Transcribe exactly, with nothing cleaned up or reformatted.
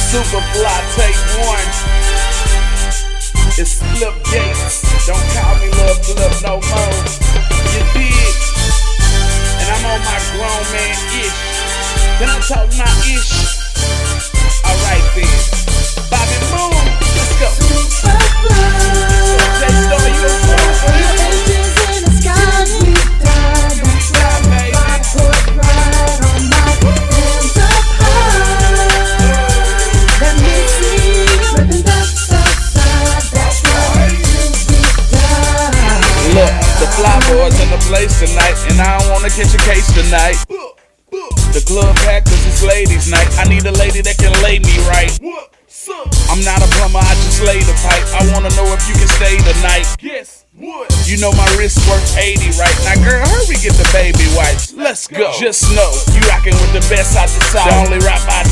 Superfly, take one. It's Flip Gates. Don't call me Lil Flip no more. You dig? And I'm on my grown man ish. Can I talk my ish? Alright then. Bobby Moon, let's go. J-Star, you a fool for him? Fly boys in the place tonight, and I don't wanna catch a case tonight. The club packed 'cause it's ladies' night. I need a lady that can lay me right. I'm not a plumber, I just lay the pipe. I wanna know if you can stay tonight. Yes. You know my wrist worth eighty, right? Now girl, hurry get the baby wipes. Let's go. Just know you rockin' with the best out the south. The only rap I